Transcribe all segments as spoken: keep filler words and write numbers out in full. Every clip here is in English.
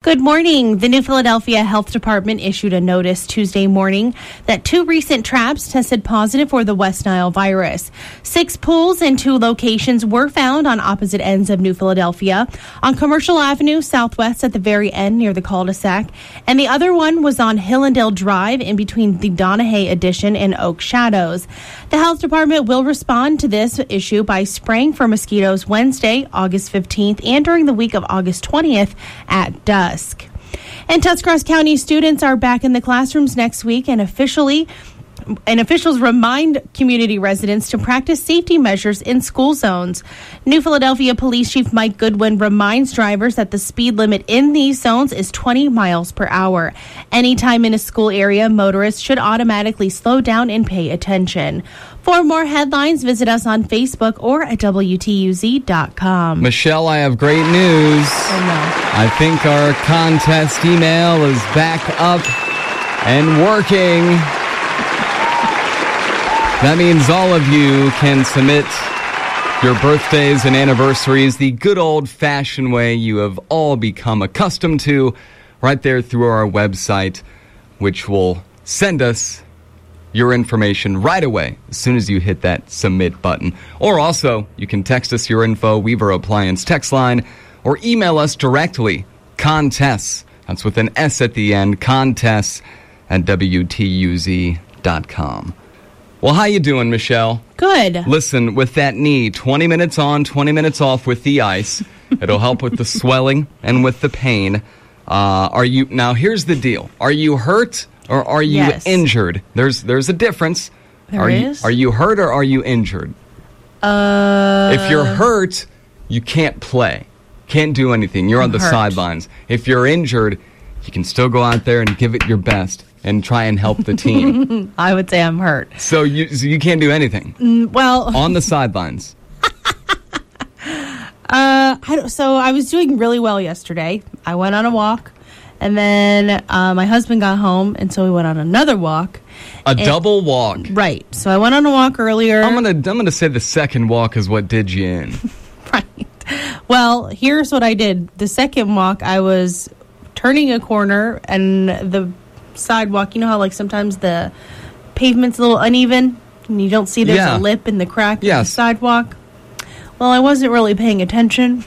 Good morning. The New Philadelphia Health Department issued a notice Tuesday morning that two recent traps tested positive for the West Nile virus. Six pools in two locations were found on opposite ends of New Philadelphia, on Commercial Avenue Southwest at the very end near the cul-de-sac, and the other one was on Hillendale Drive in between the Donahue Addition and Oak Shadows. The Health Department will respond to this issue by spraying for mosquitoes Wednesday, August fifteenth, and during the week of August twentieth at dusk. And Tuscarawas County students are back in the classrooms next week, and officially and officials remind community residents to practice safety measures in school zones. New Philadelphia Police Chief Mike Goodwin reminds drivers that the speed limit in these zones is twenty miles per hour. Anytime in a school area, motorists should automatically slow down and pay attention. For more headlines, visit us on Facebook or at W T U Z dot com. Michelle, I have great news. Oh, no. I think our contest email is back up and working. That means all of you can submit your birthdays and anniversaries the good old-fashioned way you have all become accustomed to, right there through our website, which will send us your information right away as soon as you hit that submit button. Or also, you can text us your info, Weaver Appliance text line, or email us directly, contests, that's with an S at the end, contests at W T U Z dot com. Well, how you doing, Michelle? Good. Listen, with that knee, twenty minutes on, twenty minutes off with the ice. It'll help with the swelling and with the pain. Uh, are you now? Here's the deal: are you hurt or are you Yes. injured? There's there's a difference. There are is? You, are you hurt or are you injured? Uh, If you're hurt, you can't play, can't do anything. You're on I'm the hurt. sidelines. If you're injured, you can still go out there and give it your best and try and help the team. I would say I'm hurt. So you so you can't do anything. Mm, well, On the sidelines. Uh, I don't, so I was doing really well yesterday. I went on a walk, and then uh, my husband got home, and so we went on another walk. A And- double walk. Right. So I went on a walk earlier. I'm gonna I'm gonna say the second walk is what did you in. Right. Well, here's what I did. The second walk, I was turning a corner, and the sidewalk, you know how like sometimes the pavement's a little uneven, and you don't see there's Yeah. a lip in the crack in Yes. the sidewalk? Well, I wasn't really paying attention.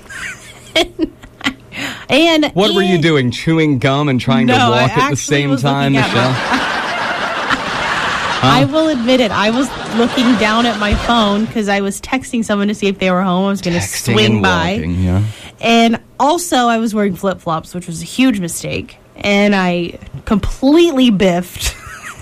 and What were you and- doing? Chewing gum and trying No, to I walk at the actually same was time, looking at Michelle? I will admit it. I was looking down at my phone because I was texting someone to see if they were home. I was going to Texting swing and by. walking, yeah. And also, I was wearing flip-flops, which was a huge mistake. And I completely biffed.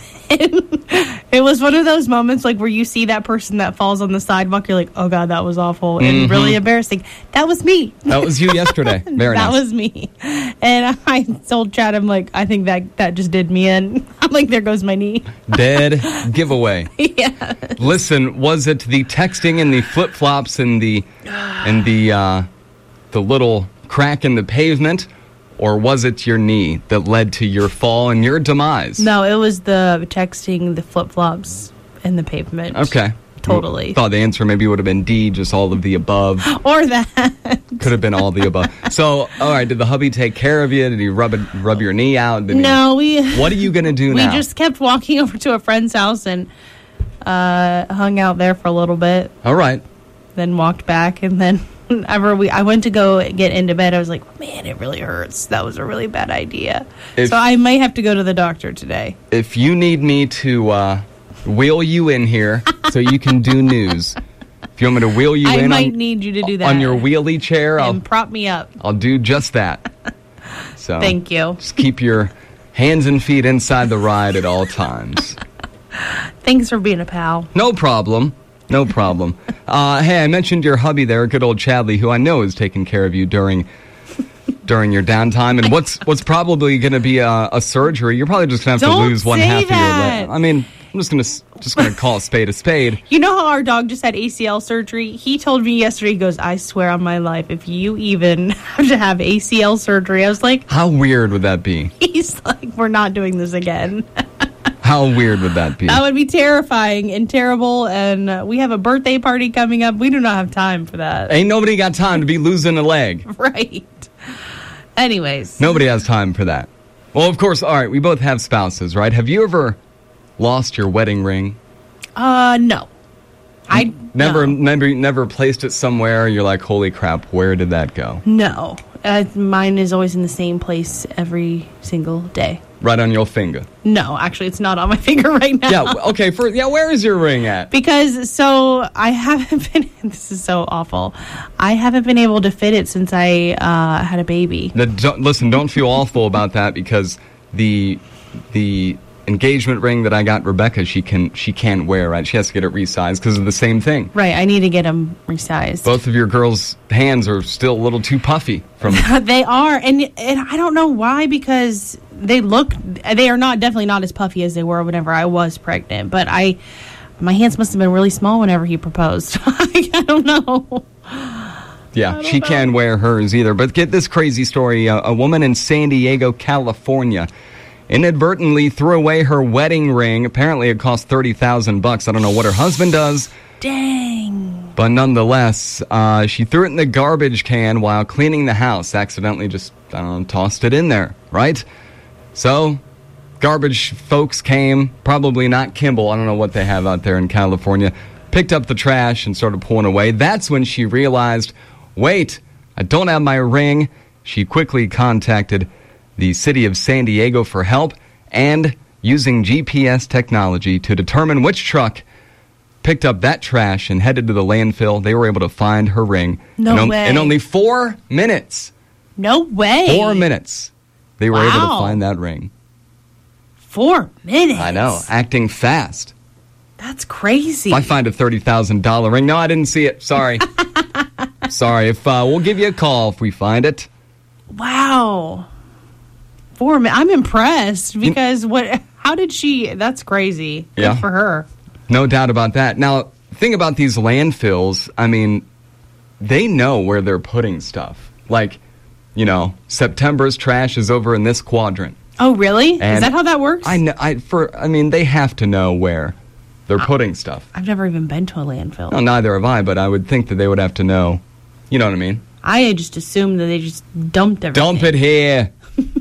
And it was one of those moments like where you see that person that falls on the sidewalk. You're like, oh, God, that was awful and Mm-hmm. really embarrassing. That was me. That was you yesterday. Very that nice. was me. And I told Chad, I'm like, I think that, that just did me in. I'm like, there goes my knee. Dead giveaway. Yeah. Listen, was it the texting and the flip flops and the and the uh, the little crack in the pavement, or was it your knee that led to your fall and your demise? No, it was the texting, the flip-flops, and the pavement. Okay. Totally. Thought the answer maybe would have been D, just all of the above. Or that. Could have been all the above. So, all right, did the hubby take care of you? Did he rub it, rub your knee out? Did No, we... He, what are you going to do We now? just kept walking over to a friend's house and uh, hung out there for a little bit. All right. Then walked back, and then whenever we, I went to go get into bed, I was like, man, it really hurts. That was a really bad idea. If- so I might have to go to the doctor today. If you need me to uh, wheel you in here so you can do news, if you want me to wheel you I in might on, need you to do that. on your wheelie chair, I'll, and prop me up. I'll do just that. So Thank you. Just keep your hands and feet inside the ride at all times. Thanks for being a pal. No problem. No problem. Uh, hey, I mentioned your hubby there, good old Chadley, who I know is taking care of you during during your downtime. And what's what's probably going to be a, a surgery. You're probably just going to have Don't to lose one say half that. of your leg. I mean, I'm just going to just going to call a spade a spade. You know how our dog just had A C L surgery? He told me yesterday, he goes, I swear on my life, if you even have to have A C L surgery, I was like, How weird would that be? he's like, we're not doing this again. How weird would that be? That would be terrifying and terrible, and uh, we have a birthday party coming up. We do not have time for that. Ain't nobody got time to be losing a leg. Right. Anyways. Nobody has time for that. Well, of course, all right, we both have spouses, right? Have you ever lost your wedding ring? Uh, no. I never, no. never, never placed it somewhere. You're like, holy crap, where did that go? No. Uh, mine is always in the same place every single day. Right on your finger? No, actually, it's not on my finger right now. Yeah, okay. For yeah, where is your ring at? Because, so, I haven't been, this is so awful. I haven't been able to fit it since I uh, had a baby. The, don't, listen, don't feel awful about that because the the engagement ring that I got Rebecca, she can she can't wear, right? She has to get it resized because of the same thing. Right, I need to get them resized. Both of your girls' hands are still a little too puffy. From They are, and and I don't know why, because they look, they are not, definitely not as puffy as they were whenever I was pregnant, but I, my hands must have been really small whenever he proposed. I don't know. Yeah, she know. Can't wear hers either. But get this crazy story. Uh, a woman in San Diego, California, inadvertently threw away her wedding ring. Apparently it cost thirty thousand bucks. I don't know what her husband does. Dang. But nonetheless, uh, she threw it in the garbage can while cleaning the house. Accidentally just, I don't know, tossed it in there, right? So, garbage folks came, probably not Kimball. I don't know what they have out there in California. Picked up the trash and started pulling away. That's when she realized, wait, I don't have my ring. She quickly contacted the city of San Diego for help, and using G P S technology to determine which truck picked up that trash and headed to the landfill, they were able to find her ring. No in on, way. In only four minutes. No way. Four minutes. They were wow. able to find that ring. Four minutes? I know. Acting fast. That's crazy. If I find a thirty thousand dollars ring. No, I didn't see it. Sorry. Sorry. If uh, we'll give you a call if we find it. Wow. Four minutes. I'm impressed because what? How did she? That's crazy. Good yeah. for her. No doubt about that. Now, thing about these landfills, I mean, they know where they're putting stuff. Like, you know, September's trash is over in this quadrant. Oh, really? And is that how that works? I know. I for. I mean, they have to know where they're uh, putting stuff. I've never even been to a landfill. No, neither have I. But I would think that they would have to know. You know what I mean? I just assumed that they just dumped everything. Dump it here.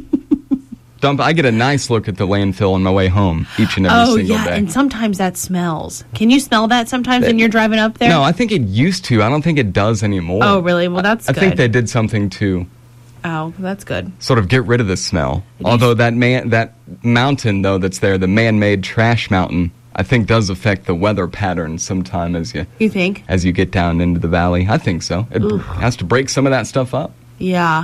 Dump. I get a nice look at the landfill on my way home each and every oh, single yeah, day. And sometimes that smells. Can you smell that sometimes it, when you're driving up there? No, I think it used to. I don't think it does anymore. Oh, really? Well, that's I, good. I think they did something to Oh, that's good. sort of get rid of the smell. It Although is. that man, that mountain, though, that's there, the man-made trash mountain, I think does affect the weather pattern sometime as you... You think? As you get down into the valley. I think so. It Oof. has to break some of that stuff up. Yeah.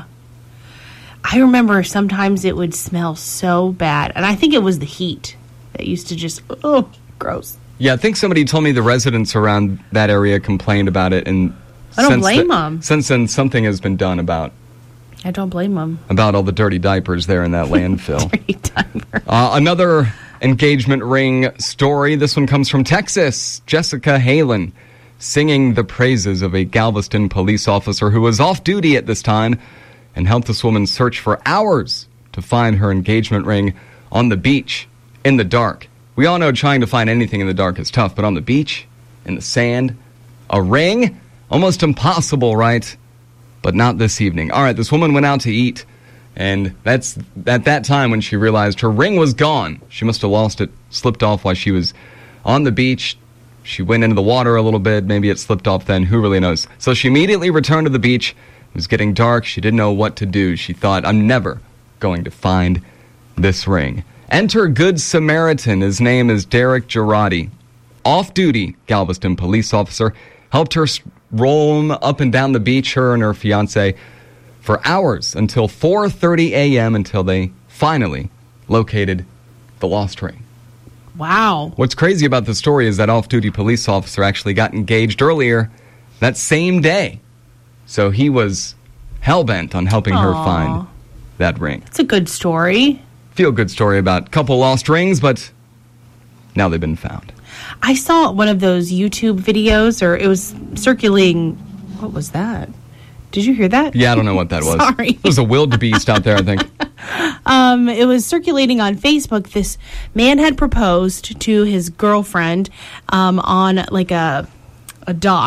I remember sometimes it would smell so bad. And I think it was the heat that used to just, oh, gross. Yeah, I think somebody told me the residents around that area complained about it. And I don't blame them. Since then, something has been done about I don't blame them. About all the dirty diapers there in that landfill. Dirty diapers. Uh, another engagement ring story. This one comes from Texas. Jessica Halen singing the praises of a Galveston police officer who was off duty at this time and helped this woman search for hours to find her engagement ring on the beach in the dark. We all know trying to find anything in the dark is tough, but on the beach, in the sand, a ring? Almost impossible, right? But not this evening. All right, this woman went out to eat, and that's at that time when she realized her ring was gone. She must have lost it, slipped off while she was on the beach. She went into the water a little bit. Maybe it slipped off then. Who really knows? So she immediately returned to the beach. It was getting dark. She didn't know what to do. She thought, I'm never going to find this ring. Enter Good Samaritan. His name is Derek Girardi. Off-duty Galveston police officer helped her roam up and down the beach, her and her fiancé, for hours until four thirty a.m. until they finally located the lost ring. Wow. What's crazy about the story is that off-duty police officer actually got engaged earlier that same day. So he was hell-bent on helping Aww. her find that ring. It's a good story. Feel-good story about a couple lost rings, but now they've been found. I saw one of those YouTube videos, or it was circulating. What was that? Did you hear that? Yeah, I don't know what that was. Sorry. It was a wildebeest out there, I think. Um, it was circulating on Facebook. This man had proposed to his girlfriend um, on like a a dock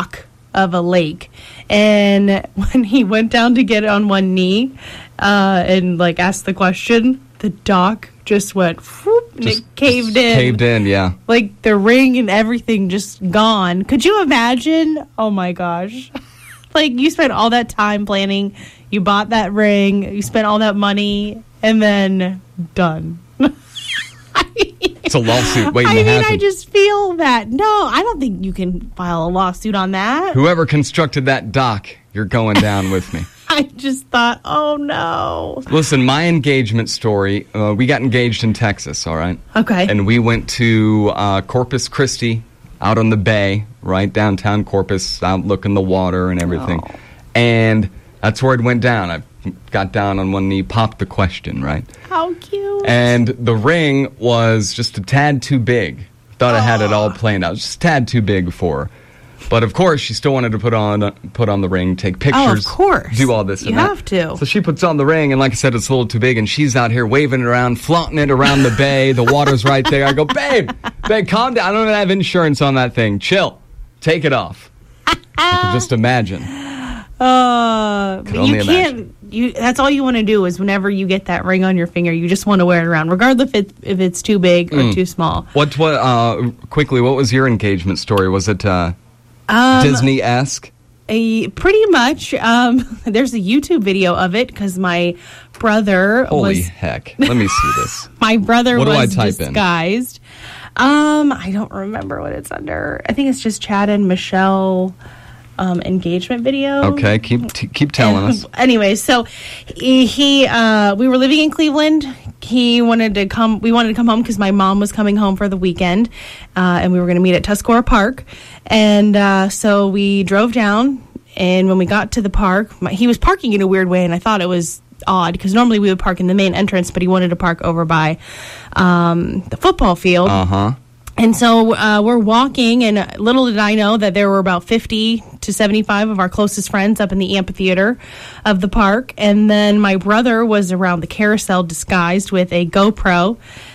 of a lake. And when he went down to get on one knee uh, and, like, asked the question, the dock just went, whoop, and Just it caved in. Caved in, yeah. Like, the ring and everything just gone. Could you imagine? Oh, my gosh. Like, you spent all that time planning. You bought that ring. You spent all that money. And then, done. It's a lawsuit waiting I to mean, happen. I just feel that. No, I don't think you can file a lawsuit on that. Whoever constructed that dock, you're going down with me. I just thought, oh, no. Listen, my engagement story, uh, we got engaged in Texas, all right? Okay. And we went to uh, Corpus Christi, out on the bay, right downtown Corpus, out looking the water and everything. Oh. And that's where it went down. I got down on one knee, popped the question, right? How cute. And the ring was just a tad too big. Thought I had it all planned out. Just a tad too big for her. But of course, she still wanted to put on put on the ring, take pictures. Oh, of course. Do all this You and that. have to. So she puts on the ring, and like I said, it's a little too big, and she's out here waving it around, flaunting it around the bay. The water's right there. I go, babe, babe, calm down. I don't even have insurance on that thing. Chill. Take it off. You can just imagine. Uh, but only you can't. You that's all you want to do is whenever you get that ring on your finger, you just want to wear it around, regardless if it, if it's too big or Mm. too small. What? What? Uh, quickly, what was your engagement story? Was it uh, Um, Disney-esque? a, pretty much. Um, there's a YouTube video of it because my brother Holy was heck! Let me see this. my brother What do I was type in? disguised. Um, I don't remember what it's under. I think it's just Chad and Michelle. Um, engagement video. Okay, keep t- keep telling us. Anyway, so he, he uh, we were living in Cleveland. He wanted to come. We wanted to come home because my mom was coming home for the weekend, uh, and we were going to meet at Tuscarora Park. And uh, so we drove down. And when we got to the park, my, he was parking in a weird way, and I thought it was odd because normally we would park in the main entrance, but he wanted to park over by um, the football field. Uh huh. And so uh, we're walking, and little did I know that there were about fifty to seventy-five of our closest friends up in the amphitheater of the park. And then my brother was around the carousel disguised with a GoPro.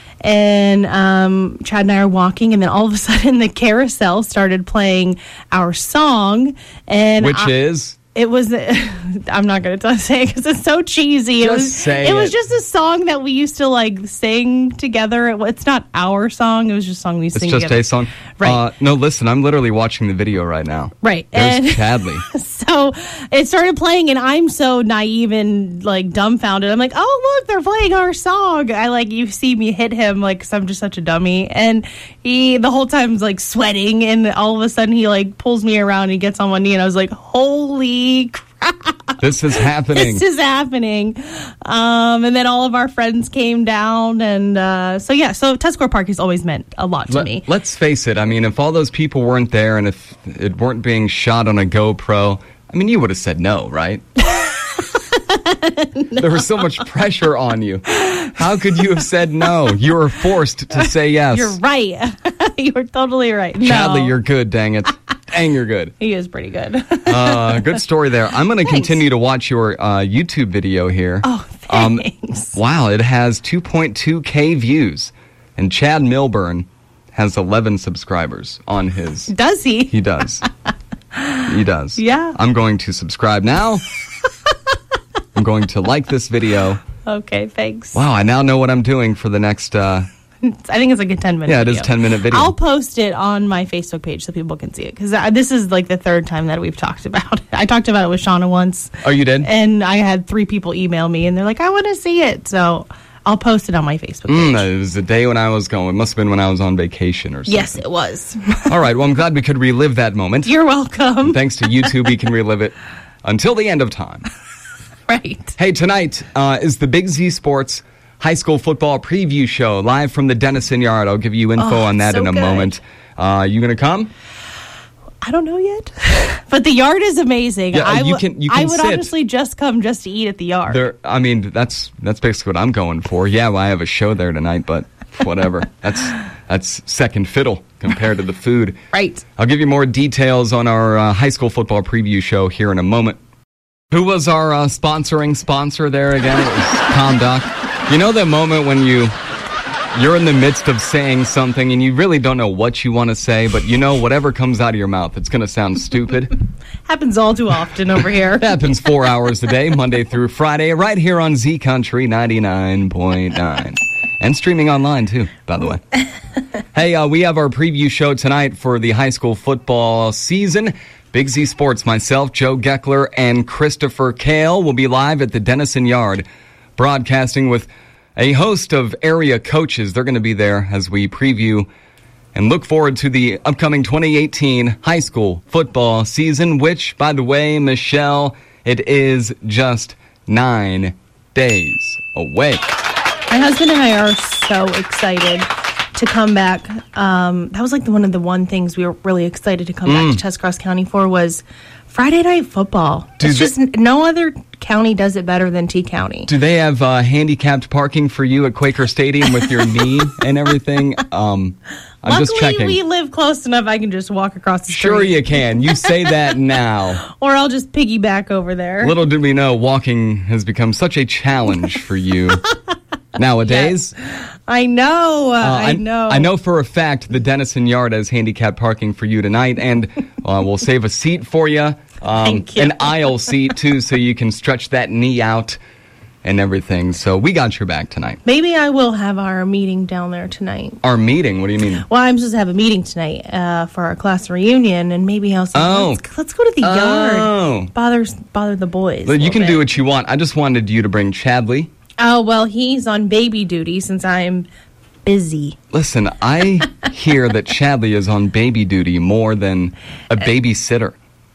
And um, Chad and I are walking, and then all of a sudden the carousel started playing our song. And Which I- is? It was, I'm not going to say it because it's so cheesy. It Just was, say it was it. just a song that we used to like sing together. It- It's not our song. It was just a song we used to It's sing just together. a song? Right. Uh, no, listen, I'm literally watching the video right now. Right. There's And Chadley. so it started playing, and I'm so naive and like dumbfounded. I'm like, oh, look, they're playing our song. I like, you see me hit him like, because I'm just such a dummy. And he, the whole time, is like sweating, and all of a sudden he like pulls me around and he gets on one knee, and I was like, holy crap. This is happening. This is happening. Um, and then all of our friends came down. And uh, so, yeah, so Tuscarora Park has always meant a lot to Let, me. let's face it. I mean, if all those people weren't there and if it weren't being shot on a GoPro, I mean, you would have said no, right? no. There was so much pressure on you. How could you have said no? You were forced to say yes. You're right. You're totally right. Chadley, no. you're good, dang it. Dang, you're good. He is pretty good. Uh, good story there. I'm going to continue to watch your uh, YouTube video here. Oh, thanks. Um, wow, it has two point two K views. And Chad Milburn has eleven subscribers on his. Does he? He does. He does. Yeah. I'm going to subscribe now. I'm going to like this video. Okay, thanks. Wow, I now know what I'm doing for the next... Uh, I think it's like a ten minute yeah, it video. is a ten minute video. I'll post it on my Facebook page so people can see it because this is like the third time that we've talked about it. I talked about it with Shauna once. Oh, you did? And I had three people email me and they're like, I want to see it. So I'll post it on my Facebook page. Mm, it was the day when I was going. It must have been when I was on vacation or something. Yes, it was. All right, well, I'm glad we could relive that moment. You're welcome. Thanks to YouTube, we can relive it until the end of time. Right. Hey, tonight uh, is the Big Z Sports High School Football Preview Show live from the Dennison Yard. I'll give you info Oh, on that so in a good. moment. Uh, you going to come? I don't know yet. But the yard is amazing. Yeah, I you w- can- you I can would sit. honestly just come just to eat at the yard. There. I mean, that's that's basically what I'm going for. Yeah, well, I have a show there tonight, but whatever. that's that's second fiddle compared to the food. Right. I'll give you more details on our uh, high school football preview show here in a moment. Who was our uh, sponsoring sponsor there again? It was ComDoc. You know the moment when you you're in the midst of saying something and you really don't know what you want to say, but you know whatever comes out of your mouth, it's going to sound stupid. Happens all too often over here. It happens four hours a day, Monday through Friday, right here on Z Country ninety-nine point nine. And streaming online, too, by the way. Hey, uh, we have our preview show tonight for the high school football season. Big Z Sports, myself, Joe Geckler, and Christopher Kale will be live at the Dennison Yard, broadcasting with a host of area coaches. They're going to be there as we preview and look forward to the upcoming twenty eighteen high school football season, which, by the way, Michelle, it is just nine days away. My husband and I are so excited to come back. Um, that was like the, one of the one things we were really excited to come mm. back to Tuscarawas County for was Friday Night Football. Do it's they, just no other county does it better than T County. Do they have uh, handicapped parking for you at Quaker Stadium with your knee and everything? Um, I'm Luckily, just checking. We live close enough I can just walk across the street. Sure you can. You say that now. Or I'll just piggyback over there. Little did we know, walking has become such a challenge for you nowadays. Yes. I know. Uh, I, I know. I know for a fact the Dennison Yard has handicapped parking for you tonight, and uh, we'll save a seat for you. Um, Thank you. An aisle seat, too, so you can stretch that knee out and everything. So we got your back tonight. Maybe I will have our meeting down there tonight. Our meeting? What do you mean? Well, I'm supposed to have a meeting tonight uh, for our class reunion, and maybe I'll say, oh. let's, let's go to the oh. yard. Bother, bother the boys. But you can bit. do what you want. I just wanted you to bring Chadley. Oh, well, he's on baby duty since I'm busy. Listen, I hear that Chadley is on baby duty more than a babysitter.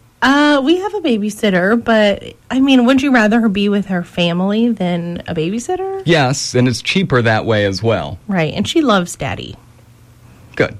Uh, we have a babysitter, but, I mean, wouldn't you rather her be with her family than a babysitter? Yes, and it's cheaper that way as well. Right, and she loves Daddy. Good.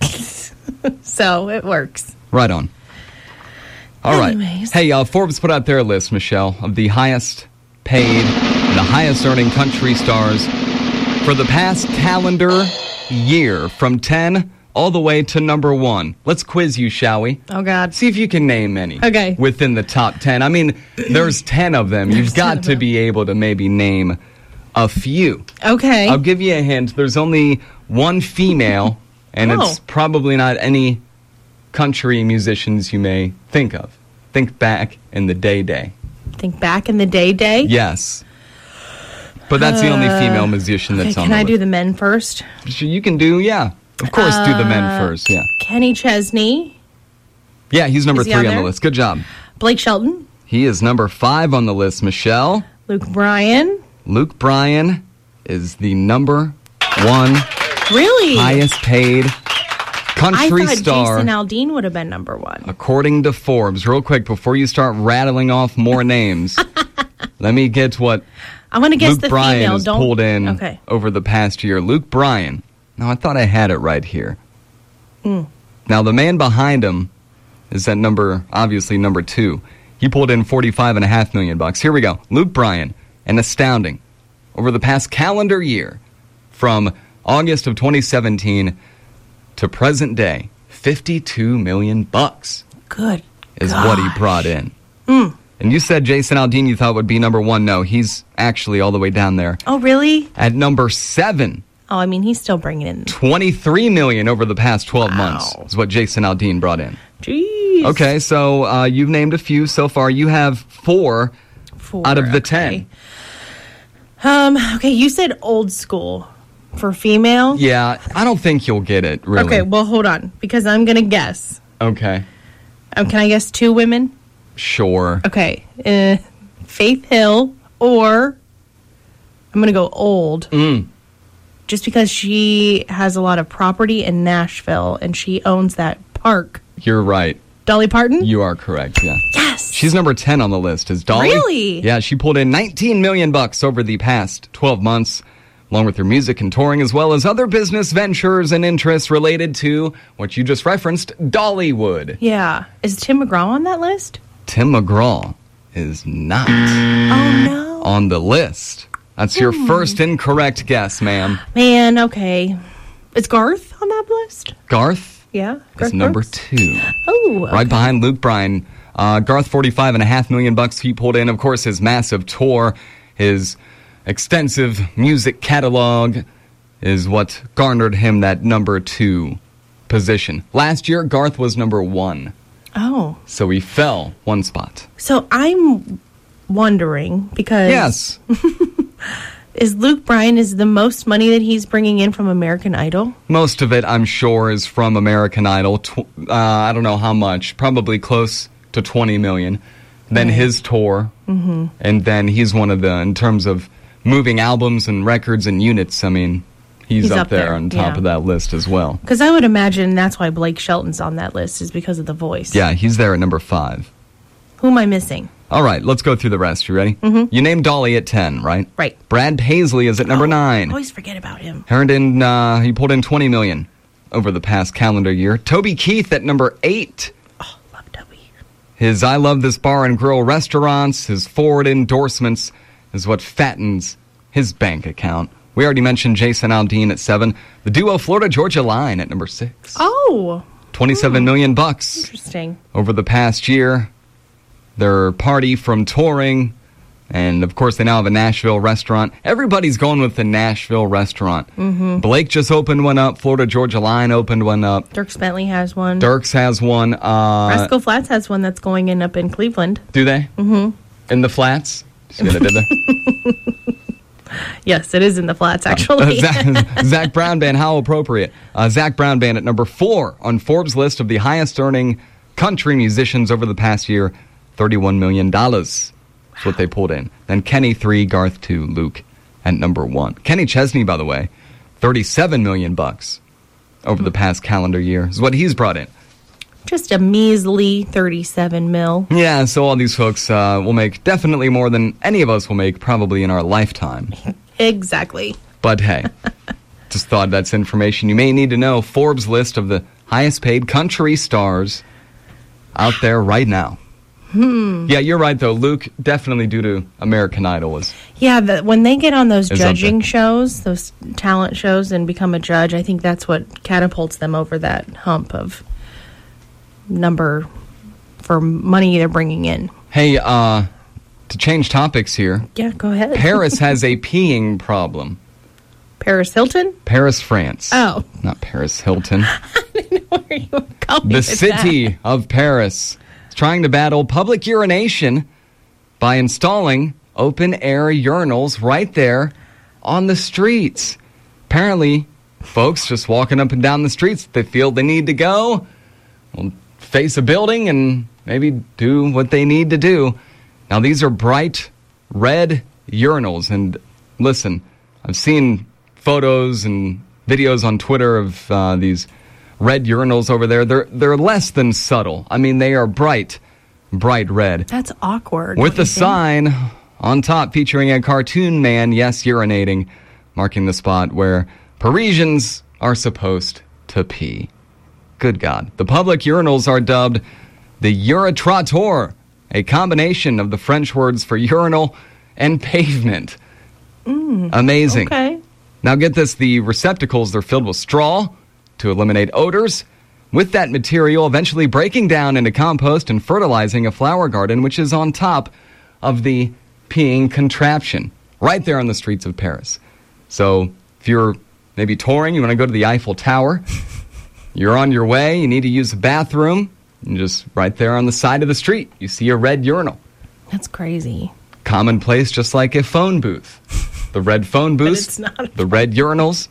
So, it works. Right on. All Anyways. right. Hey, uh, Forbes put out their list, Michelle, of the highest paid and the highest earning country stars for the past calendar year, from ten all the way to number one. Let's quiz you, shall we? Oh, God. See if you can name any. Okay. Within the top ten. I mean, there's ten of them. You've got to be able to maybe name a few. Okay. I'll give you a hint. There's only one female, and oh. it's probably not any country musicians you may think of. Think back in the day-day. Think back in the day-day? Yes. But that's uh, the only female musician that's okay, on the the list. Can I list. do the men first? You can do, yeah. Of course, uh, do the men first, yeah. Kenny Chesney. Yeah, he's number he three on, on the list. Good job. Blake Shelton. He is number five on the list, Michelle. Luke Bryan. Luke Bryan is the number one really highest paid country I thought star. Jason Aldean would have been number one. According to Forbes. Real quick, before you start rattling off more names, let me get what I'm gonna guess Luke the Bryan female. has Don't... pulled in okay. over the past year. Luke Bryan. Now, I thought I had it right here. Mm. Now, the man behind him is at number, obviously, number two. He pulled in forty-five and a half million bucks. Here we go. Luke Bryan, an astounding, over the past calendar year, from August of twenty seventeen to present day, fifty-two million bucks. Good is gosh. what he brought in. Mm. And you said Jason Aldean you thought would be number one. No, he's actually all the way down there. Oh, really? At number seven. Oh, I mean, he's still bringing in twenty-three million dollars over the past twelve wow. months is what Jason Aldean brought in. Jeez. Okay, so uh, you've named a few so far. You have four, four out of the okay. ten. Um. Okay, you said old school for female. Yeah, I don't think you'll get it, really. Okay, well, hold on, because I'm going to guess. Okay. Um, can I guess two women? Sure. Okay. Uh, Faith Hill, or I'm going to go old. Mm. Just because she has a lot of property in Nashville, and she owns that park. You're right. Dolly Parton? You are correct, yeah. Yes! She's number ten on the list. Is Dolly? Really? Yeah, she pulled in nineteen million bucks over the past twelve months, along with her music and touring, as well as other business ventures and interests related to what you just referenced, Dollywood. Yeah. Is Tim McGraw on that list? Tim McGraw is not oh, no. on the list. That's your hmm. first incorrect guess, ma'am. Man, okay. Is Garth on that list? Garth? Yeah. Garth is number Brooks? two. Oh, okay. Right behind Luke Bryan. Uh, Garth, forty-five and a half million bucks he pulled in. Of course, his massive tour, his extensive music catalog, is what garnered him that number two position. Last year, Garth was number one. Oh. So he fell one spot. So I'm wondering, because... Yes. Is Luke Bryan, is the most money that he's bringing in from American Idol? Most of it, I'm sure, is from American Idol. Tw- uh, I don't know how much. Probably close to twenty million dollars. Then right. his tour. Mm-hmm. And then he's one of the, in terms of moving albums and records and units, I mean, he's, he's up, up there, there on top yeah. of that list as well. Because I would imagine that's why Blake Shelton's on that list, is because of The Voice. Yeah, he's there at number five. Who am I missing? All right, let's go through the rest. You ready? Mm-hmm. You named Dolly at ten, right? Right. Brad Paisley is at number oh, nine. I always forget about him. Earned in, uh, he pulled in twenty million dollars over the past calendar year. Toby Keith at number eight. Oh, love Toby. His I Love This Bar and Grill restaurants, his Ford endorsements is what fattens his bank account. We already mentioned Jason Aldean at seven. The duo Florida Georgia Line at number six. Oh. twenty-seven hmm. million bucks. Interesting. Over the past year. Their party from touring, and of course they now have a Nashville restaurant. Everybody's going with the Nashville restaurant. Mm-hmm. Blake just opened one up. Florida Georgia Line opened one up. Dierks Bentley has one. Dierks has one. Uh, Rascal Flatts has one that's going in up in Cleveland. Do they? Mm-hmm. In the Flats? See what I did there? Yes, it is in the Flats, actually. Uh, Zach, Zach Brown Band, how appropriate. Uh, Zach Brown Band at number four on Forbes' list of the highest-earning country musicians over the past year. thirty-one million dollars. That's wow. what they pulled in. Then Kenny three, Garth two, Luke at number one. Kenny Chesney, by the way, thirty-seven million bucks over mm-hmm. the past calendar year is what he's brought in. Just a measly thirty-seven mil. Yeah, so all these folks uh, will make definitely more than any of us will make probably in our lifetime. Exactly. But hey, just thought that's information you may need to know. Forbes list of the highest paid country stars out there right now. Hmm. Yeah, you're right, though. Luke, definitely due to American Idol. Was yeah, the, when they get on those judging shows, those talent shows, and become a judge, I think that's what catapults them over that hump of number for money they're bringing in. Hey, uh, to change topics here. Yeah, go ahead. Paris has a peeing problem. Paris Hilton? Paris, France. Oh. Not Paris Hilton. I didn't know where you were going The with city that. of Paris. Trying to battle public urination by installing open-air urinals right there on the streets. Apparently, folks just walking up and down the streets, they feel they need to go, will face a building and maybe do what they need to do. Now, these are bright red urinals, and listen, I've seen photos and videos on Twitter of uh, these red urinals over there. They're they're less than subtle. I mean, they are bright, bright red. That's awkward. With a sign on top featuring a cartoon man, yes, urinating, marking the spot where Parisians are supposed to pee. Good God. The public urinals are dubbed the Uritrottoir, a combination of the French words for urinal and pavement. Mm, Amazing. Okay. Now get this, the receptacles, they're filled with straw to eliminate odors, with that material eventually breaking down into compost and fertilizing a flower garden, which is on top of the peeing contraption, right there on the streets of Paris. So if you're maybe touring, you want to go to the Eiffel Tower, you're on your way, you need to use a bathroom, and just right there on the side of the street, you see a red urinal. That's crazy. Commonplace, just like a phone booth. The red phone booth, it's not the red urinals.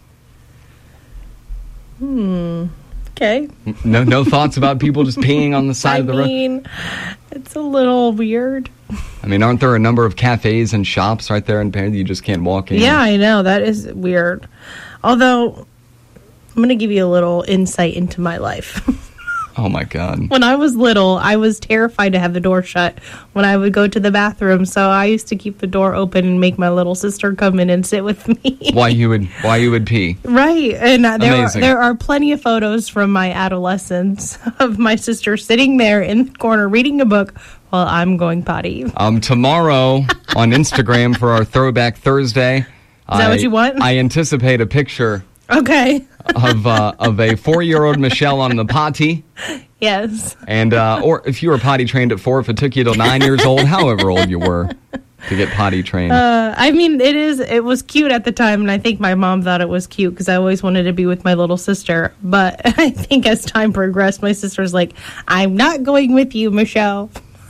Hmm. Okay. No, no thoughts about people just peeing on the side I of the road? I mean, it's a little weird. I mean, aren't there a number of cafes and shops right there in Paris that you just can't walk in? Yeah, I know. That is weird. Although, I'm going to give you a little insight into my life. Oh, my God. When I was little, I was terrified to have the door shut when I would go to the bathroom. So I used to keep the door open and make my little sister come in and sit with me. Why you would why you would pee. Right. And uh, there, are, Amazing. there are plenty of photos from my adolescence of my sister sitting there in the corner reading a book while I'm going potty. Um, tomorrow on Instagram for our Throwback Thursday. Is that I, what you want? I anticipate a picture Okay. of uh, of a four-year-old Michelle on the potty. Yes. And uh, or if you were potty trained at four, if it took you till nine years old, however old you were, to get potty trained. Uh, I mean, it is. It was cute at the time, and I think my mom thought it was cute because I always wanted to be with my little sister. But I think as time progressed, my sister's like, "I'm not going with you, Michelle."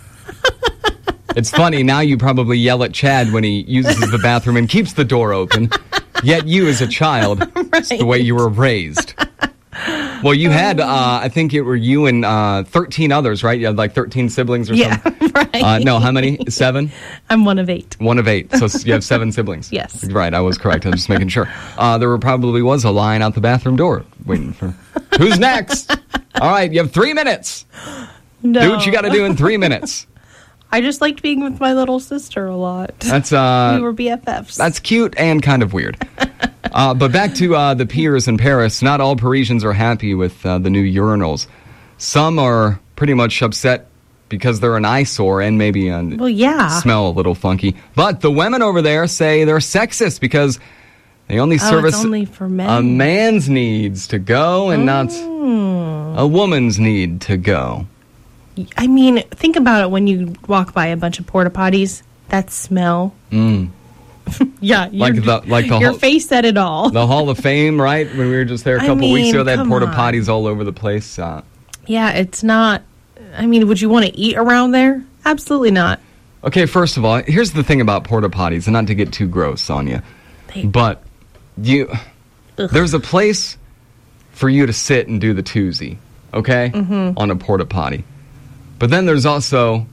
It's funny, now you probably yell at Chad when he uses the bathroom and keeps the door open. Yet you, as a child, Right. it's the way you were raised. Well, you had, uh, I think it were you and uh, thirteen others, right? You had like thirteen siblings or Yeah, something? right. Uh, no, how many? Seven? I'm one of eight. One of eight. So you have seven siblings. Yes. Right, I was correct. I was just making sure. Uh, there were probably was a line out the bathroom door waiting for, who's next? All right, you have three minutes. No. Do what you got to do in three minutes. I just liked being with my little sister a lot. That's uh, we were B F Fs. That's cute and kind of weird. Uh, but back to uh, the piers in Paris. Not all Parisians are happy with uh, the new urinals. Some are pretty much upset because they're an eyesore and maybe uh, well, yeah. smell a little funky. But the women over there say they're sexist because they only Oh, service it's only for men. a man's needs to go and not Mm. a woman's need to go. I mean, think about it when you walk by a bunch of porta potties. That smell. Mm. Yeah, Like your, the like the your whole, face said it all. the Hall of Fame, right? When we were just there a I couple weeks mean, ago, they had come porta on. potties all over the place. Uh, Yeah, it's not. I mean, would you want to eat around there? Absolutely not. Okay, first of all, here's the thing about porta potties, and not to get too gross on you, They- but you, Ugh. there's a place for you to sit and do the toozy, okay, Mm-hmm. on a porta potty. But then there's also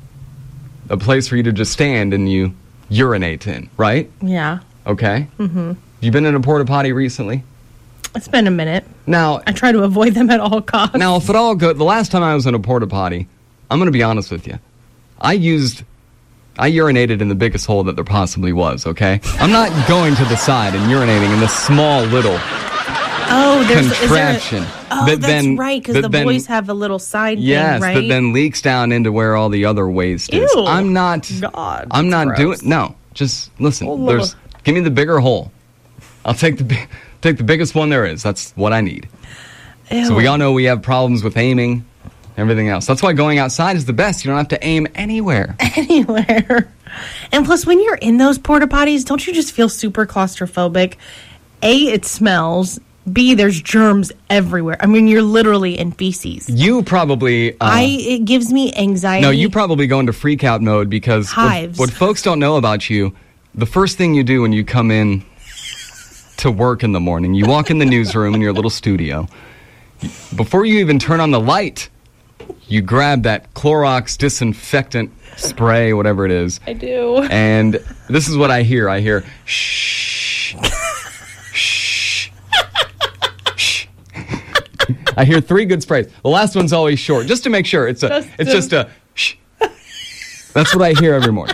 a place for you to just stand and you urinate in, right? Yeah, Okay. Mm-hmm. You been in a porta potty recently? it's been a minute. Now, I try to avoid them at all costs. now, if it all good, the last time I was in a porta potty, I'm going to be honest with you. I used, I urinated in the biggest hole that there possibly was, okay? I'm not going to the side and urinating in this small little oh, there's is there a- contraption. oh, that that's then, right, because that the then- boys have a little side Yes, thing, right? that then leaks down into where all the other waste is. Ew. I'm not, God, I'm that's not gross. doing, no, just listen, Oh, there's, give me the bigger hole. I'll take the, bi- take the biggest one there is. That's what I need. Ew. So we all know we have problems with aiming, everything else. That's why going outside is the best. You don't have to aim anywhere. anywhere. And plus, when you're in those porta potties, don't you just feel super claustrophobic? A, it smells. B, there's germs everywhere. I mean, you're literally in feces. You probably... Uh, I it gives me anxiety. no, you probably go into freak out mode because what, Hives. what folks don't know about you, the first thing you do when you come in to work in the morning, you walk in the newsroom in your little studio. Before you even turn on the light, you grab that Clorox disinfectant spray, whatever it is. I do. And this is what I hear. I hear, shh, shh, shh. I hear three good sprays. The last one's always short, just to make sure. It's a, Just it's to- just a shh. That's what I hear every morning.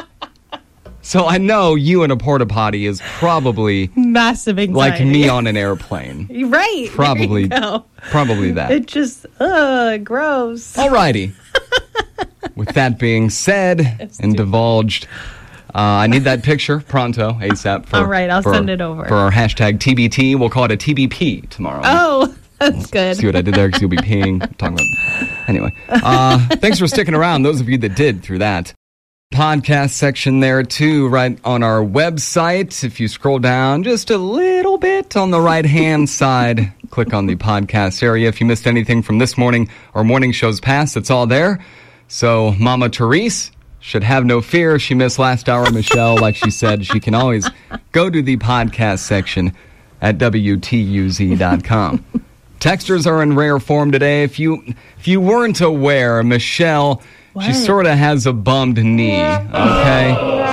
So I know you in a porta potty is probably Massive anxiety. like me on an airplane. Right. Probably, There you go. probably that. It just, ugh, gross. Alrighty. With that being said It's and too- divulged, uh, I need that picture pronto, ASAP. For, All right, I'll for- send it over. For our hashtag T B T. We'll call it a T B P tomorrow. Oh, that's good. See what I did there? Because you'll be peeing. Talking about. Anyway, uh, thanks for sticking around, those of you that did through that. Podcast section there too, right on our website. If you scroll down just a little bit on the right hand side, click on the podcast area. If you missed anything from this morning or morning shows past, it's all there. So Mama Therese should have no fear if she missed last hour. Michelle, like she said, she can always go to the podcast section at W T U Z dot com. Texters are in rare form today. If you if you weren't aware, Michelle, she What? sort of has a bummed knee, okay?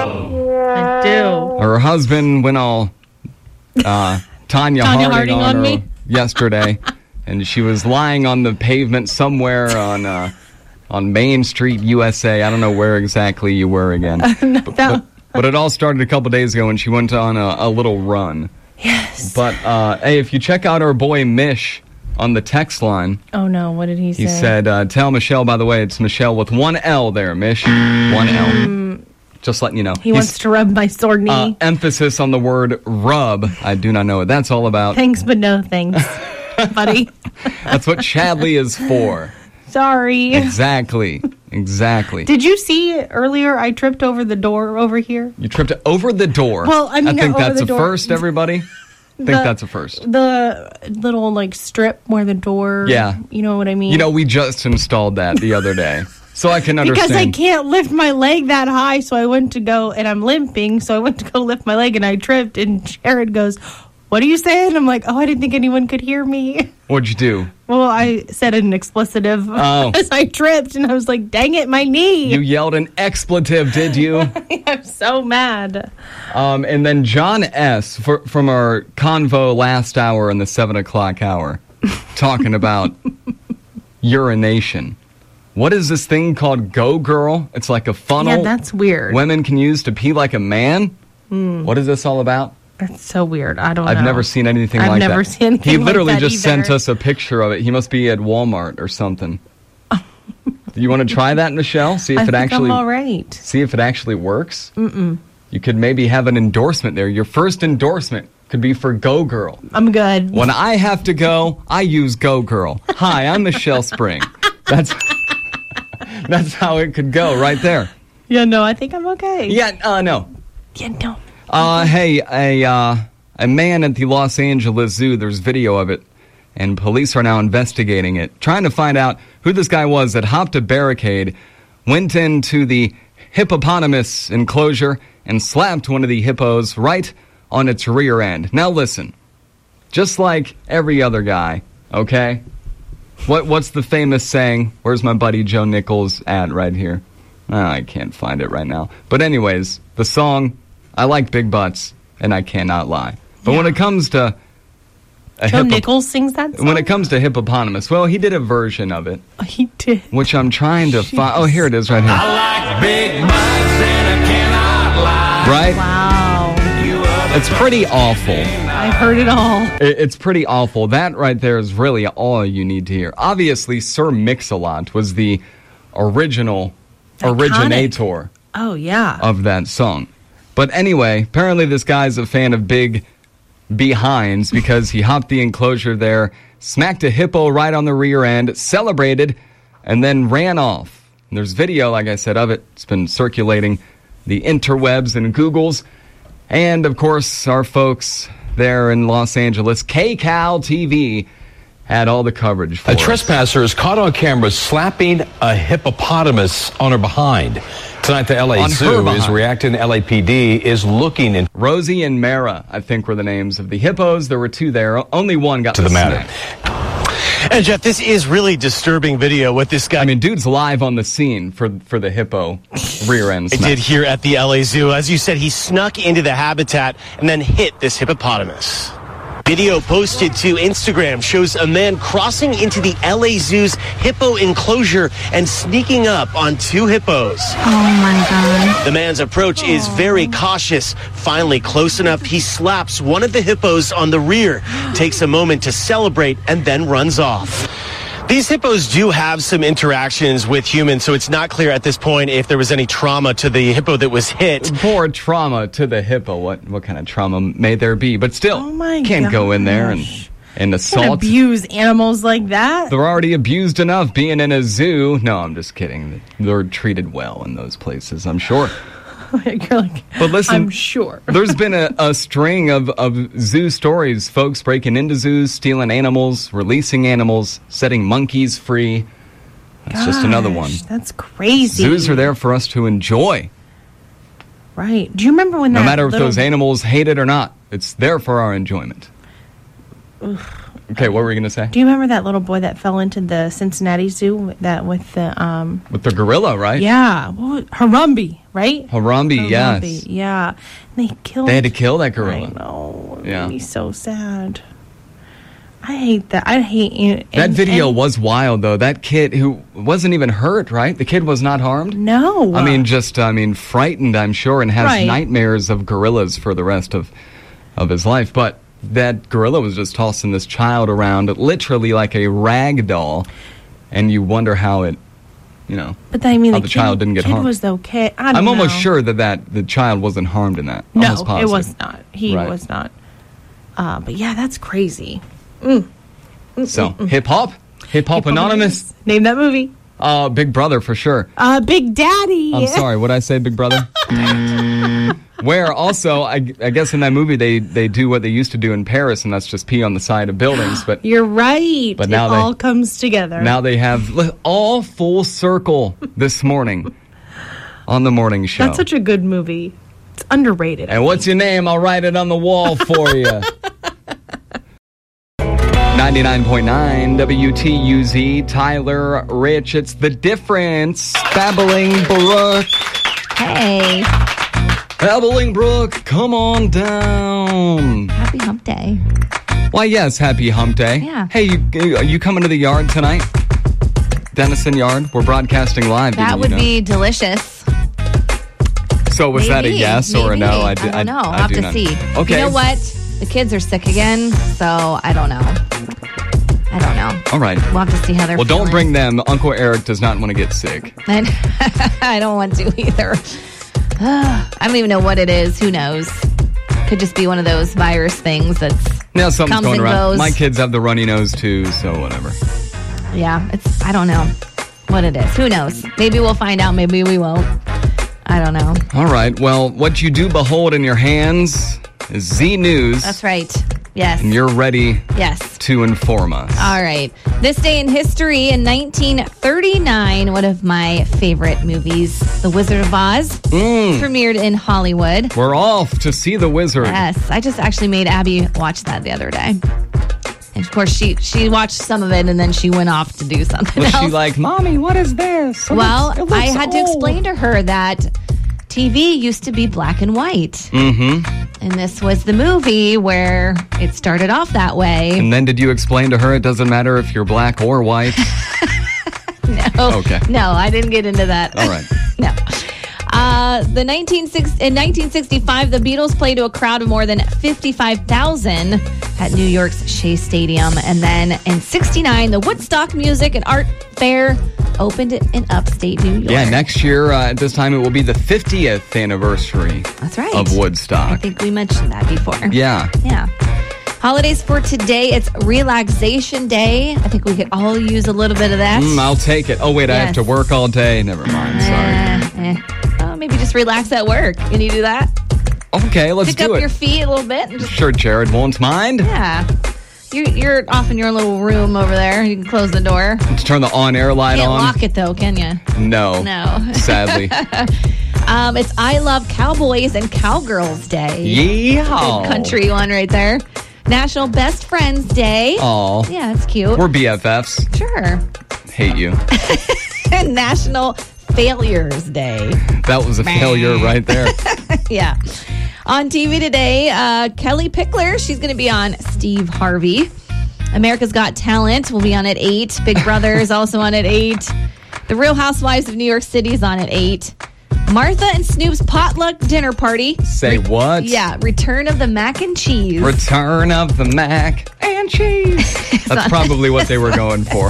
I do. Her husband went all uh, Tanya, Tanya Harding, Harding on, on her me? yesterday, and she was lying on the pavement somewhere on uh, on Main Street, U S A. I don't know where exactly you were again. but, but, but it all started a couple days ago when she went on a, a little run. Yes. But, uh, hey, if you check out our boy Mish on the text line, Oh, no. What did he say? he said, uh, tell Michelle, by the way, it's Michelle with one L there, Mish. One L. Just letting you know. He wants to rub my sore knee. Uh, emphasis on the word rub. I do not know what that's all about. Thanks, but no thanks, buddy. That's what Chadley is for. Sorry. Exactly. Exactly. Did you see earlier I tripped over the door over here? You tripped over the door. Well, I mean, I think not over that's the a door. first, everybody. I think The- that's a first. The little, like, strip where the door... Yeah. You know what I mean? You know, we just installed that the other day. So I can Because I understand. can't lift my leg that high, so I went to go, and I'm limping, so I went to go lift my leg, and I tripped, and Jared goes, what are you saying? I'm like, oh, I didn't think anyone could hear me. What'd you do? Well, I said an explicitive Oh. as I tripped, and I was like, dang it, my knee. You yelled an expletive, did you? I'm so mad. Um, and then John S. For, from our convo last hour in the seven o'clock hour, talking about urination. What is this thing called Go Girl? It's like a funnel Yeah, that's weird. women can use to pee like a man. Mm. What is this all about? That's so weird. I don't I've know. never seen anything I've like that. never seen anything He like literally that just either. sent us a picture of it. He must be at Walmart or something. Do you want to try that, Michelle? See if I it think actually I'm all right. see if it actually works. Mm-mm. You could maybe have an endorsement there. Your first endorsement could be for Go Girl. I'm good. When I have to go, I use Go Girl. Hi, I'm Michelle Spring. That's that's how it could go right there. Yeah, no, I think I'm okay. Yeah, uh, no. Yeah, no. Uh, hey, a uh, a man at the Los Angeles Zoo. There's video of it, and police are now investigating it, trying to find out who this guy was that hopped a barricade, went into the hippopotamus enclosure, and slapped one of the hippos right on its rear end. Now listen, just like every other guy, okay? What what's the famous saying? Where's my buddy Joe Nichols at right here? Oh, I can't find it right now. But anyways, the song, I like big butts, and I cannot lie. But Yeah. when it comes to a Joe hippo- Nichols sings that song? when it comes to hippopotamus, well, he did a version of it, Oh, he did. which I'm trying to find. Oh, here it is right here. like big butts and I cannot lie. Right? Wow. It's pretty awful. I've heard it all. It- It's pretty awful. That right there is really all you need to hear. Obviously, Sir Mix-a-Lot was the original Iconic. originator Oh, yeah. of that song. But anyway, apparently this guy's a fan of big behinds because he hopped the enclosure there, smacked a hippo right on the rear end, celebrated, and then ran off. And there's video, like I said, of it. It's been circulating the interwebs and Googles. And, of course, our folks there in Los Angeles, K C A L T V, had all the coverage for A us. trespasser is caught on camera slapping a hippopotamus on her behind. Tonight, the L A On her Zoo is behind. reacting. L A P D is looking into Rosie and Mara, I think, were the names of the hippos. There were two there. Only one got the matter. snack. And Jeff, this is really disturbing video. What this guy I mean, dude's live on the scene for for the hippo rear end did smack. here at the L A Zoo. As you said, he snuck into the habitat and then hit this hippopotamus. Video posted to Instagram shows a man crossing into the L A Zoo's hippo enclosure and sneaking up on two hippos. Oh my God. The man's approach is very cautious. Finally close enough, he slaps one of the hippos on the rear, takes a moment to celebrate, and then runs off. These hippos do have some interactions with humans, so it's not clear at this point if there was any trauma to the hippo that was hit. Poor trauma to the hippo. What what kind of trauma may there be? But still, Oh my can't go in there and, gosh. and Can't assault. abuse animals like that. They're already abused enough being in a zoo. No, I'm just kidding. They're treated well in those places, I'm sure. You're like, But listen, I'm sure. There's been a, a string of, of zoo stories. Folks breaking into zoos, stealing animals, releasing animals, setting monkeys free. That's just another one. Gosh, That's crazy. Zoos are there for us to enjoy. Right. Do you remember when No that matter if little- those animals hate it or not. It's there for our enjoyment. Okay, what were you going to say? Do you remember that little boy that fell into the Cincinnati Zoo? That with the um. With the gorilla, right? Yeah, what, Harambe, right? Harambe, yes. Harambe, yeah. And they killed. They had to kill that I gorilla. know. It Yeah. made me so sad. I hate that. I hate and, That and- video and- was wild, though. That kid who wasn't even hurt, right? The kid was not harmed? No. I mean, just, I mean, frightened, I'm sure, and has Right. nightmares of gorillas for the rest of, of his life. But that gorilla was just tossing this child around literally like a rag doll, and you wonder how it, you know, but I mean, how the, the kid, child didn't get kid harmed. was okay. I don't I'm almost know. sure that, that the child wasn't harmed in that. No, Almost it positive. was not. He Right. was not. Uh, but yeah, that's crazy. So, hip hop? Hip Hop Anonymous. Name that movie. Uh, Big Brother for sure. Uh, Big Daddy. I'm sorry, what did I say, Big Brother? Where also, I, I guess in that movie they, they do what they used to do in Paris, and that's just pee on the side of buildings. But You're right. But now it they, all comes together. Now they have all full circle this morning on the morning show. That's such a good movie. It's underrated. And what's your name? I'll write it on the wall for you. ninety-nine point nine W T U Z, Tyler, Rich, it's The Difference. Babbling Brook. Hey. Babbling Brook, come on down. Happy hump day. Why, yes, happy hump day. Yeah. Hey, you, are you coming to the yard tonight? Dennison Yard? We're broadcasting live. That didn't would you know? be delicious. So was that a Maybe, yes or a maybe. no? I, don't know. I'll have do to not- see. Okay. You know what? The kids are sick again, so I don't know. I don't know. All right. We'll have to see how they're Well, feeling. don't bring them. Uncle Eric does not want to get sick. And I don't want to either. I don't even know what it is. Who knows? Could just be one of those virus things that's Now something's comes going and around. goes. My kids have the runny nose too, so whatever. Yeah, it's, I don't know what it is. Who knows? Maybe we'll find out. Maybe we won't. I don't know. All right. Well, what you do behold in your hands is Z News. That's right. Yes. And you're ready Yes. to inform us. All right. This day in history, in nineteen thirty-nine, one of my favorite movies, The Wizard of Oz, Mm. premiered in Hollywood. We're off to see the wizard. Yes. I just actually made Abby watch that the other day. And of course, she, she watched some of it and then she went off to do something Was else. she like, Mommy, what is this? It well, looks- it I looks had to old." explain to her that T V used to be black and white. Mm-hmm. And this was the movie where it started off that way. And then did you explain to her it doesn't matter if you're black or white? No. Okay. No, I didn't get into that. All right. No. Uh, the nineteen sixty in nineteen sixty-five, the Beatles played to a crowd of more than fifty-five thousand at New York's Shea Stadium. And then in sixty-nine, the Woodstock Music and Art Fair opened in upstate New York. Yeah, next year uh, at this time it will be the fiftieth anniversary That's right. of I Woodstock. think we mentioned that before. Yeah. Yeah. Holidays for today, it's Relaxation Day. I think we could all use a little bit of that. Mm, I'll take it. Oh, wait, I have Yes. to work all day. Never mind. Sorry. Eh, eh. Oh, maybe just relax at work. Can you do that? Okay, let's Pick do up it. your feet a little bit and just Sure, Jared won't mind. yeah. You're, you're off in your little room over there. You can close the door. Let's turn the on-air light Can't on. lock it though, can you? No. No. Sadly. Um, it's I Love Cowboys and Cowgirls Day. Yeehaw. Good country one right there. National Best Friends Day. Aw. Yeah, it's cute. We're B F Fs. Sure. Hate you. And National Failures Day. That was a failure right there. Yeah. On T V today, uh, Kelly Pickler, she's going to be on Steve Harvey. America's Got Talent will be on at eight. Big Brother is also on at eight. The Real Housewives of New York City is on at eight. Martha and Snoop's potluck dinner party. Say what? Yeah, Return of the Mac and Cheese. Return of the mac and cheese. That's probably what they were going for.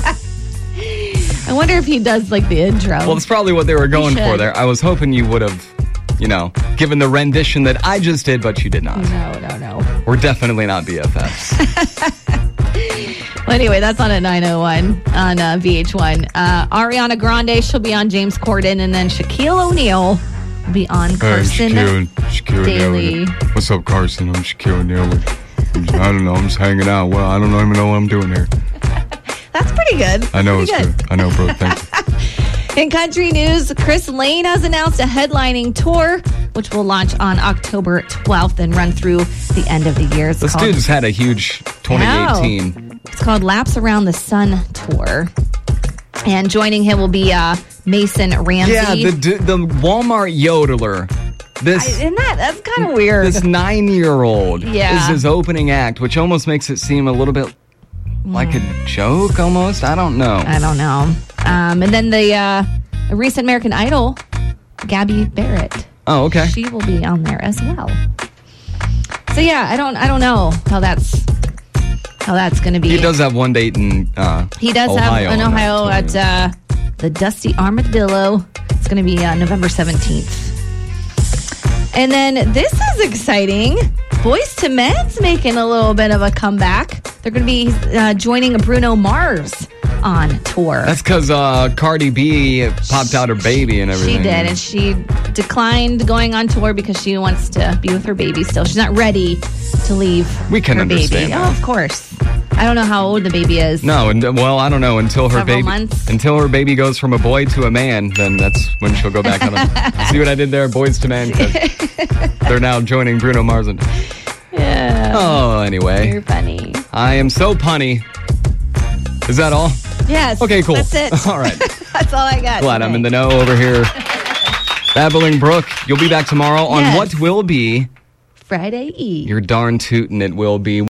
I wonder if he does like the intro. Well, that's probably what they were going for should. there. I was hoping you would have, you know, given the rendition that I just did, but you did not. no, no, no. We're definitely not B F Fs. Well, anyway, that's on at nine oh one on uh, V H one. Uh, Ariana Grande, she'll be on James Corden, and then Shaquille O'Neal will be on Carson Shaquille Daly. What's up, Carson? I'm Shaquille O'Neal. I don't know. I'm just hanging out. Well, I don't even know what I'm doing here. That's pretty good. I know Pretty it's good. I know, bro. Thank you. In country news, Chris Lane has announced a headlining tour, which will launch on October twelfth and run through the end of the year. It's This called, dude's had a huge twenty eighteen. it's called Laps Around the Sun Tour. And joining him will be uh, Mason Ramsey. Yeah, the du- the Walmart yodeler. This I, isn't that, that's kind of weird. this nine-year-old Yeah. is his opening act, which almost makes it seem a little bit like a joke almost. I don't know. I don't know. Um, and then the uh, recent American Idol, Gabby Barrett. Oh, okay. She will be on there as well. So yeah, I don't I don't know how that's how that's going to be. He does have one date in uh, He does Ohio have in on that Ohio tour. at uh, the Dusty Armadillo. It's going to be uh, November seventeenth. And then this is exciting. Boyz two Men's making a little bit of a comeback. They're going to be uh, joining Bruno Mars on tour. That's because uh, Cardi B popped out her baby and everything. She did, and she declined going on tour because she wants to be with her baby still. She's not ready to leave We can her understand baby. that. Oh, of course. I don't know how old the baby is. No, and well, I don't know until her Several baby months. until her baby goes from a boy to a man. Then that's when she'll go back on. A, see what I did there, boys to man. 'Cause they're now joining Bruno Mars. And, Yeah. oh, anyway, You're funny. I am so punny. Is that all? Yes. Okay, cool. That's it. All right. That's all I got. Glad today. I'm in the know over here. Babbling Brook, you'll be back tomorrow on Yes. what will be Friday Eve. your darn tootin' it will be.